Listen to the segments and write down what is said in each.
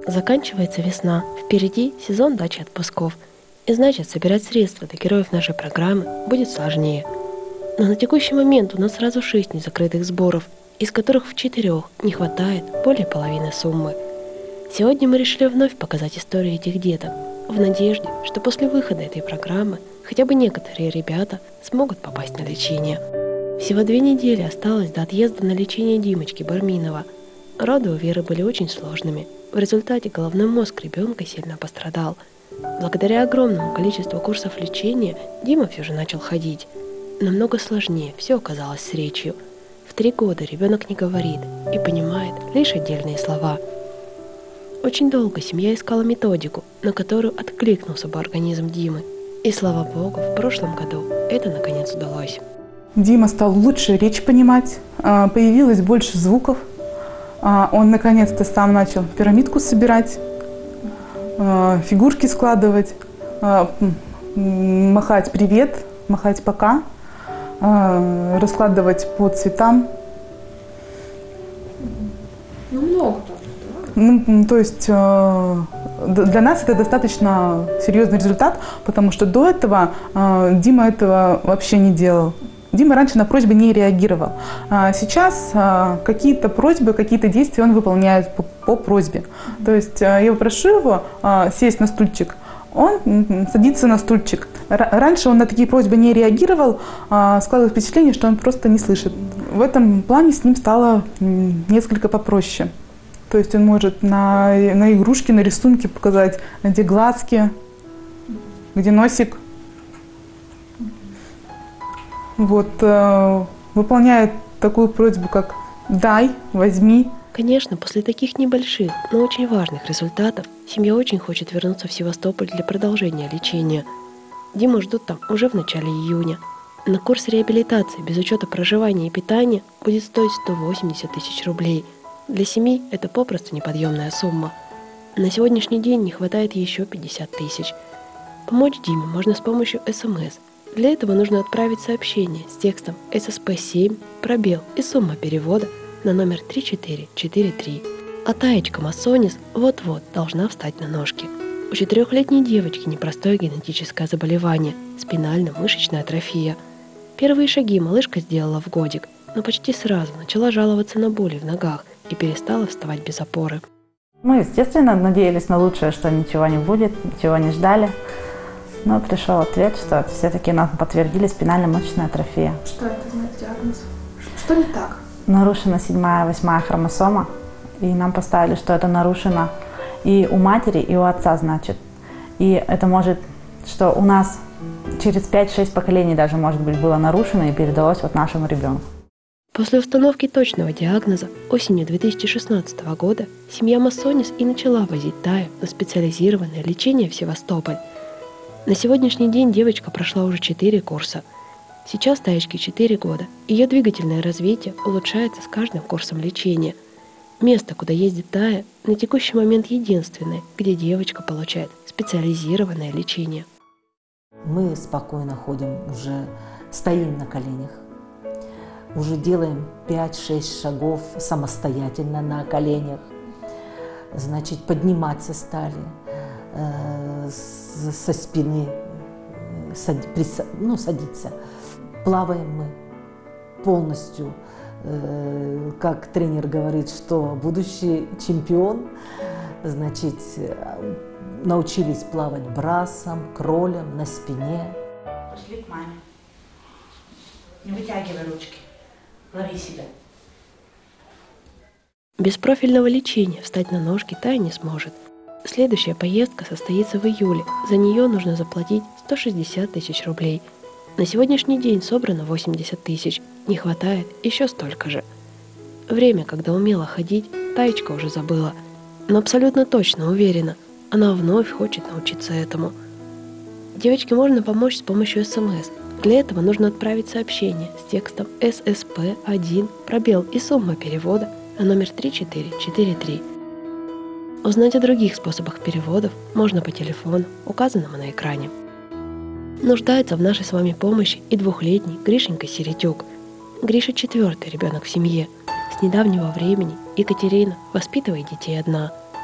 Заканчивается весна, впереди сезон дачи отпусков. И значит, собирать средства для героев нашей программы будет сложнее. Но на текущий момент у нас сразу 6 незакрытых сборов, из которых в 4 не хватает более половины суммы. Сегодня мы решили вновь показать историю этих деток, в надежде, что после выхода этой программы хотя бы некоторые ребята смогут попасть на лечение. Всего 2 недели осталось до отъезда на лечение Димочки Барминова. Роды у Веры были очень сложными. В результате головной мозг ребенка сильно пострадал. Благодаря огромному количеству курсов лечения Дима все же начал ходить. Намного сложнее все оказалось с речью. В 3 года ребенок не говорит и понимает лишь отдельные слова. Очень долго семья искала методику, на которую откликнулся бы организм Димы. И слава богу, в прошлом году это наконец удалось. Дима стал лучше речь понимать, появилось больше звуков. Он наконец-то сам начал пирамидку собирать, фигурки складывать, махать привет, махать пока, раскладывать по цветам. Ну, много так, да? Ну, то есть для нас это достаточно серьезный результат, потому что до этого Дима этого вообще не делал. Дима раньше на просьбы не реагировал. Сейчас какие-то просьбы, какие-то действия он выполняет по просьбе. То есть я прошу его сесть на стульчик, он садится на стульчик. Раньше он на такие просьбы не реагировал, складывалось впечатление, что он просто не слышит. В этом плане с ним стало несколько попроще. То есть он может на игрушки, на рисунки показать, где глазки, где носик. Вот, выполняет такую просьбу, как «дай», «возьми». Конечно, после таких небольших, но очень важных результатов семья очень хочет вернуться в Севастополь для продолжения лечения. Диму ждут там уже в начале июня. На курс реабилитации без учета проживания и питания будет стоить 180 тысяч рублей. Для семьи это попросту неподъемная сумма. На сегодняшний день не хватает еще 50 тысяч. Помочь Диме можно с помощью СМС. Для этого нужно отправить сообщение с текстом ССП-7, пробел и сумма перевода на номер 3443. А Таечка Массонис вот-вот должна встать на ножки. У 4-летней девочки непростое генетическое заболевание – спинально-мышечная атрофия. Первые шаги малышка сделала в годик, но почти сразу начала жаловаться на боли в ногах и перестала вставать без опоры. Мы, естественно, надеялись на лучшее, что ничего не будет, ничего не ждали. Но пришел ответ, что все-таки нам подтвердили спинально-мышечная атрофия. Что это за диагноз? Что не так? Нарушена 7-я, 8-я хромосома. И нам поставили, что это нарушено и у матери, и у отца, значит. И это может, что у нас через 5-6 поколений даже, может быть, было нарушено и передалось вот нашему ребенку. После установки точного диагноза осенью 2016 года семья Массонис и начала возить Таю на специализированное лечение в Севастополь. На сегодняшний день девочка прошла уже 4 курса. Сейчас Таечке 4 года. Ее двигательное развитие улучшается с каждым курсом лечения. Место, куда ездит Тая, на текущий момент единственное, где девочка получает специализированное лечение. Мы спокойно ходим, уже стоим на коленях, уже делаем 5-6 шагов самостоятельно на коленях. Значит, подниматься стали со спины, садиться. Плаваем мы полностью, как тренер говорит, что будущий чемпион, значит, научились плавать брасом, кролем, на спине. Пошли к маме. Не вытягивай ручки, лови себя. Без профильного лечения встать на ножки Тая не сможет. Следующая поездка состоится в июле. За нее нужно заплатить 160 тысяч рублей. На сегодняшний день собрано 80 тысяч. Не хватает еще столько же. Время, когда умела ходить, Таечка уже забыла. Но абсолютно точно уверена, она вновь хочет научиться этому. Девочке можно помочь с помощью СМС. Для этого нужно отправить сообщение с текстом ССП-1, пробел и сумма перевода на номер 3443. Узнать о других способах переводов можно по телефону, указанному на экране. Нуждается в нашей с вами помощи и 2-летний Гришенька Середюк. Гриша 4-й ребенок в семье. С недавнего времени Екатерина воспитывает детей одна.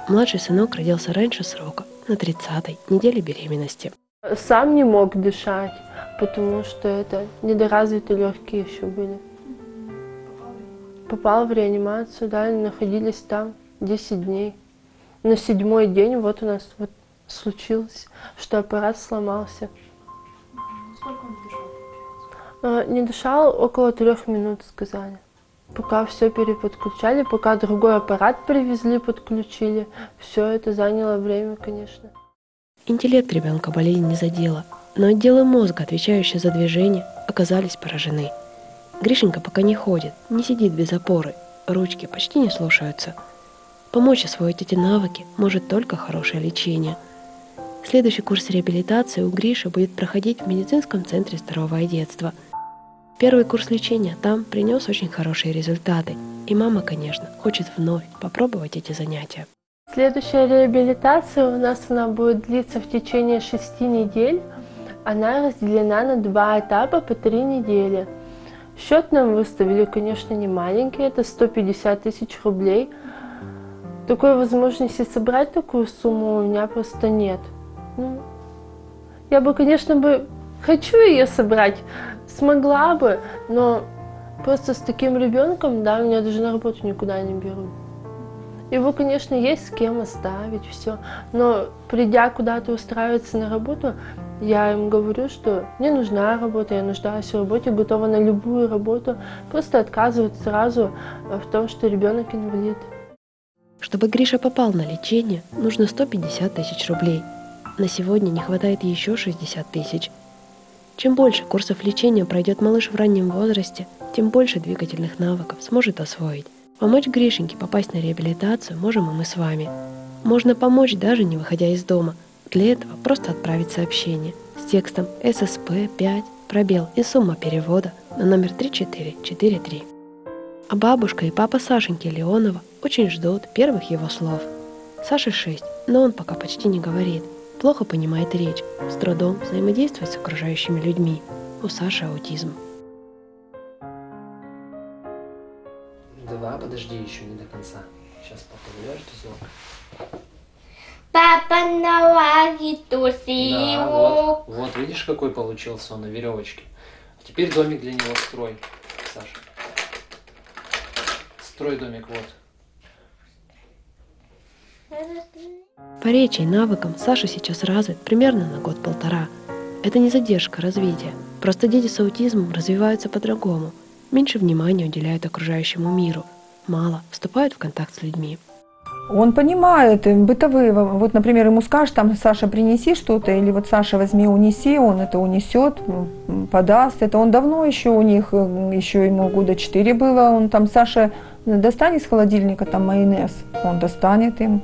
Младший сынок родился раньше срока, на 30-й неделе беременности. Сам не мог дышать, потому что это недоразвитые легкие еще были. Попал в реанимацию, да, находились там 10 дней. На 7-й день вот у нас вот случилось, что аппарат сломался. Сколько он дышал, получается? Не дышал около 3 минут, сказали. Пока все переподключали, пока другой аппарат привезли, подключили, все это заняло время, конечно. Интеллект ребенка болезнь не задела, но отделы мозга, отвечающие за движение, оказались поражены. Гришенька пока не ходит, не сидит без опоры, ручки почти не слушаются. Помочь освоить эти навыки может только хорошее лечение. Следующий курс реабилитации у Гриши будет проходить в медицинском центре «Здоровое детство». Первый курс лечения там принес очень хорошие результаты, и мама, конечно, хочет вновь попробовать эти занятия. Следующая реабилитация у нас она будет длиться в течение 6 недель. Она разделена на 2 этапа по 3 недели. Счет нам выставили, конечно, не маленький, это 150 тысяч рублей. Такой возможности собрать такую сумму у меня просто нет. Я бы, конечно, хочу ее собрать, смогла бы, но просто с таким ребенком, да, меня даже на работу никуда не берут. Его, конечно, есть с кем оставить, все, но придя куда-то устраиваться на работу, я им говорю, что мне нужна работа, я нуждаюсь в работе, готова на любую работу, просто отказывают сразу в том, что ребенок инвалид. Чтобы Гриша попал на лечение, нужно 150 тысяч рублей. На сегодня не хватает еще 60 тысяч. Чем больше курсов лечения пройдет малыш в раннем возрасте, тем больше двигательных навыков сможет освоить. Помочь Гришеньке попасть на реабилитацию можем и мы с вами. Можно помочь, даже не выходя из дома. Для этого просто отправить сообщение с текстом ССП-5, пробел и сумма перевода на номер 3443. А бабушка и папа Сашеньки Леонова очень ждут первых его слов. Саше 6, но он пока почти не говорит. Плохо понимает речь, с трудом взаимодействует с окружающими людьми. У Саши аутизм. Два, подожди, еще не до конца. Сейчас папа вяжет узор. Папа наладит усилок. Да, вот видишь, какой получился он на веревочке. А теперь домик для него строй, Саша. Строй домик, вот. По речи и навыкам Саша сейчас развит примерно на 1-1,5. Это не задержка развития. Просто дети с аутизмом развиваются по-другому. Меньше внимания уделяют окружающему миру. Мало вступают в контакт с людьми. Он понимает бытовые, вот, например, ему скажешь, там, Саша, принеси что-то, или вот Саша, возьми, унеси, он это унесет, подаст. Это он давно еще у них, еще ему года 4 было, он там, Саша, достань из холодильника там майонез, он достанет им,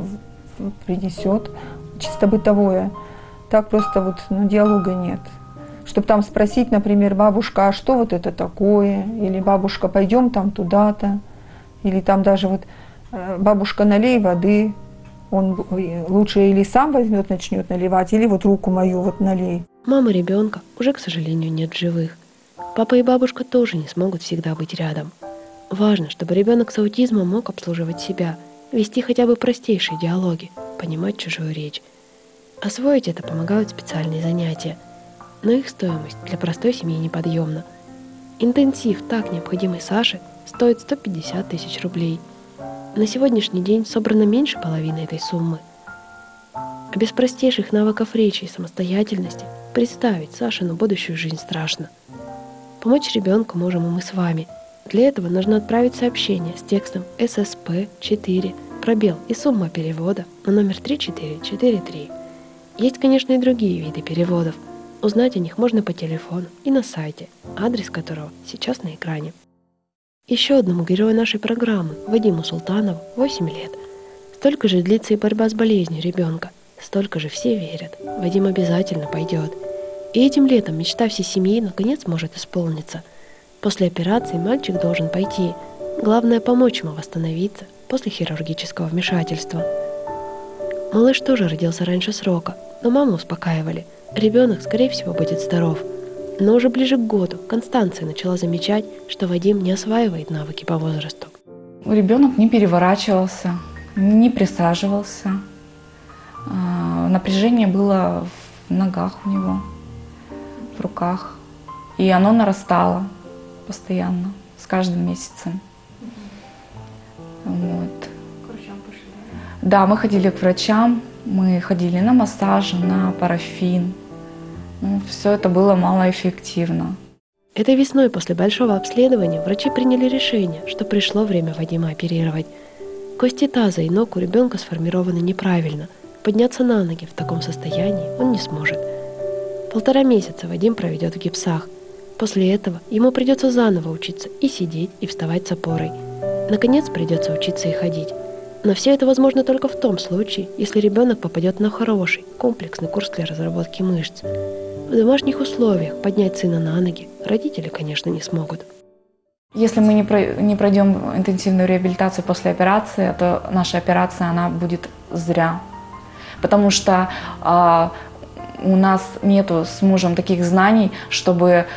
принесет, чисто бытовое. Так просто вот, диалога нет. Чтобы там спросить, например, бабушка, а что вот это такое? Или бабушка, пойдем там туда-то. Или там даже вот бабушка, налей воды. Он лучше или сам возьмет, начнет наливать, или вот руку мою вот налей. Мамы ребенка уже, к сожалению, нет в живых. Папа и бабушка тоже не смогут всегда быть рядом. Важно, чтобы ребенок с аутизмом мог обслуживать себя, вести хотя бы простейшие диалоги, понимать чужую речь. Освоить это помогают специальные занятия, но их стоимость для простой семьи неподъемна. Интенсив, так необходимый Саше, стоит 150 тысяч рублей. На сегодняшний день собрано меньше половины этой суммы. А без простейших навыков речи и самостоятельности представить Сашину будущую жизнь страшно. Помочь ребенку можем и мы с вами. Для этого нужно отправить сообщение с текстом ССП-4, пробел и сумма перевода на номер 3443. Есть, конечно, и другие виды переводов. Узнать о них можно по телефону и на сайте, адрес которого сейчас на экране. Еще одному герою нашей программы, Вадиму Султанову, 8 лет. Столько же длится и борьба с болезнью ребенка. Столько же все верят. Вадим обязательно пойдет. И этим летом мечта всей семьи наконец может исполниться. После операции мальчик должен пойти. Главное помочь ему восстановиться после хирургического вмешательства. Малыш тоже родился раньше срока, но маму успокаивали. Ребенок, скорее всего, будет здоров. Но уже ближе к году Констанция начала замечать, что Вадим не осваивает навыки по возрасту. Ребенок не переворачивался, не присаживался. Напряжение было в ногах у него, в руках. И оно нарастало постоянно, с каждым месяцем. Вот. К врачам пошли? Да, мы ходили к врачам, мы ходили на массажи, на парафин. Ну, все это было малоэффективно. Этой весной после большого обследования врачи приняли решение, что пришло время Вадима оперировать. Кости таза и ног у ребенка сформированы неправильно. Подняться на ноги в таком состоянии он не сможет. 1,5 месяца Вадим проведет в гипсах. После этого ему придется заново учиться и сидеть, и вставать с опорой. Наконец придется учиться и ходить. Но все это возможно только в том случае, если ребенок попадет на хороший, комплексный курс для разработки мышц. В домашних условиях поднять сына на ноги родители, конечно, не смогут. Если мы не пройдем интенсивную реабилитацию после операции, то наша операция она будет зря. Потому что у нас нету с мужем таких знаний, чтобы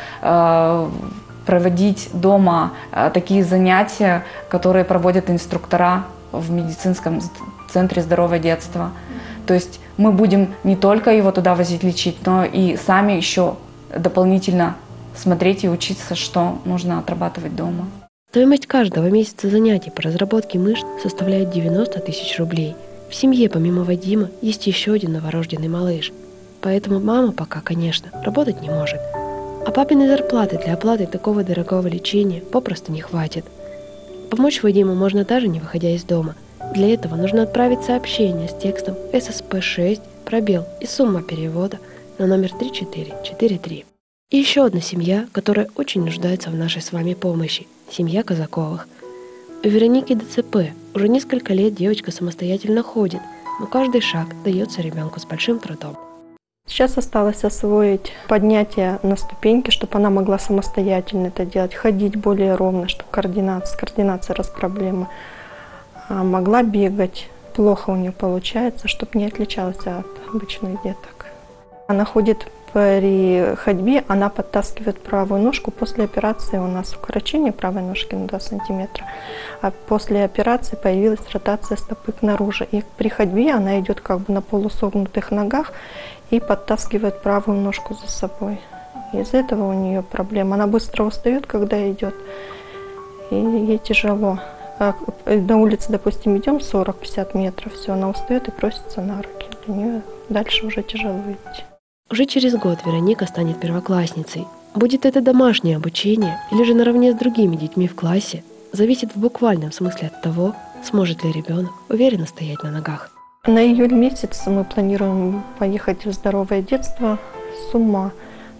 проводить дома такие занятия, которые проводят инструктора в медицинском центре «Здоровое детство». То есть мы будем не только его туда возить лечить, но и сами еще дополнительно смотреть и учиться, что нужно отрабатывать дома. Стоимость каждого месяца занятий по разработке мышц составляет 90 тысяч рублей. В семье помимо Вадима есть еще один новорожденный малыш. Поэтому мама пока, конечно, работать не может. А папиной зарплаты для оплаты такого дорогого лечения попросту не хватит. Помочь Вадиму можно даже не выходя из дома. Для этого нужно отправить сообщение с текстом ССП-6, пробел и сумма перевода на номер 3443. И еще одна семья, которая очень нуждается в нашей с вами помощи – семья Казаковых. У Вероники ДЦП. Уже несколько лет девочка самостоятельно ходит, но каждый шаг дается ребенку с большим трудом. Сейчас осталось освоить поднятие на ступеньки, чтобы она могла самостоятельно это делать, ходить более ровно, чтобы с координацией раз проблемы. Могла бегать, плохо у нее получается, чтобы не отличалась от обычных деток. Она ходит при ходьбе, она подтаскивает правую ножку. После операции у нас укорочение правой ножки на 2 сантиметра, а после операции появилась ротация стопы наружу. И при ходьбе она идет как бы на полусогнутых ногах и подтаскивает правую ножку за собой. Из-за этого у нее проблема. Она быстро устает, когда идет, и ей тяжело. На улице, допустим, идем 40-50 метров, все, она устает и просится на руки. Для нее дальше уже тяжело идти. Уже через год Вероника станет первоклассницей. Будет это домашнее обучение или же наравне с другими детьми в классе, зависит в буквальном смысле от того, сможет ли ребенок уверенно стоять на ногах. На июль месяц мы планируем поехать в «Здоровое детство». Сумма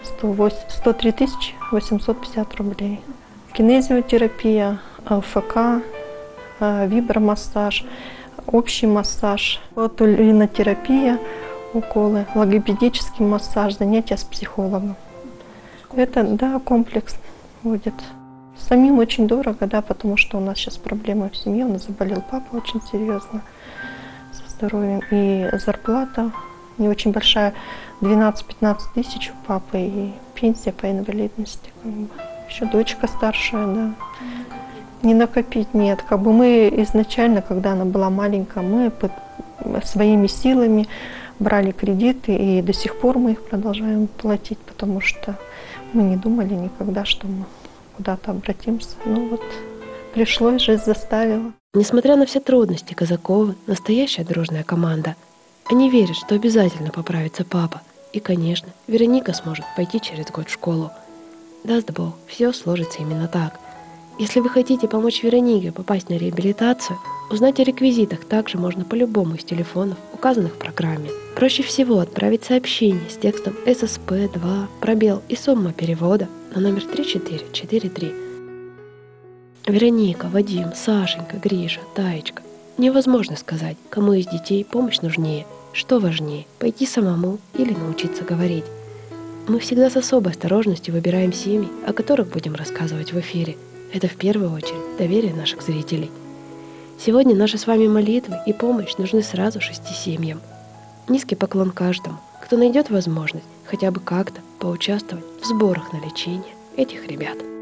103 850 рублей. Кинезиотерапия, ЛФК, вибромассаж, общий массаж, отолинотерапия, уколы, логопедический массаж, занятия с психологом. Это, да, комплекс будет. Самим очень дорого, да, потому что у нас сейчас проблемы в семье, у нас заболел папа очень серьезно со здоровьем, и зарплата не очень большая, 12-15 тысяч у папы, и пенсия по инвалидности, как бы. Еще дочка старшая, да. Не накопить нет. Как бы мы изначально, когда она была маленькая, мы своими силами брали кредиты, и до сих пор мы их продолжаем платить, потому что мы не думали никогда, что мы куда-то обратимся. Ну вот, пришлось, жизнь заставила. Несмотря на все трудности, Казаковы – настоящая дружная команда. Они верят, что обязательно поправится папа. И, конечно, Вероника сможет пойти через год в школу. Даст Бог, все сложится именно так. Если вы хотите помочь Веронике попасть на реабилитацию, узнать о реквизитах также можно по любому из телефонов, указанных в программе. Проще всего отправить сообщение с текстом ССП-2, пробел и сумма перевода на номер 3443. Вероника, Вадим, Сашенька, Гриша, Таечка. Невозможно сказать, кому из детей помощь нужнее, что важнее, пойти самому или научиться говорить. Мы всегда с особой осторожностью выбираем семьи, о которых будем рассказывать в эфире. Это в первую очередь доверие наших зрителей. Сегодня наши с вами молитвы и помощь нужны сразу 6 семьям. Низкий поклон каждому, кто найдет возможность хотя бы как-то поучаствовать в сборах на лечение этих ребят.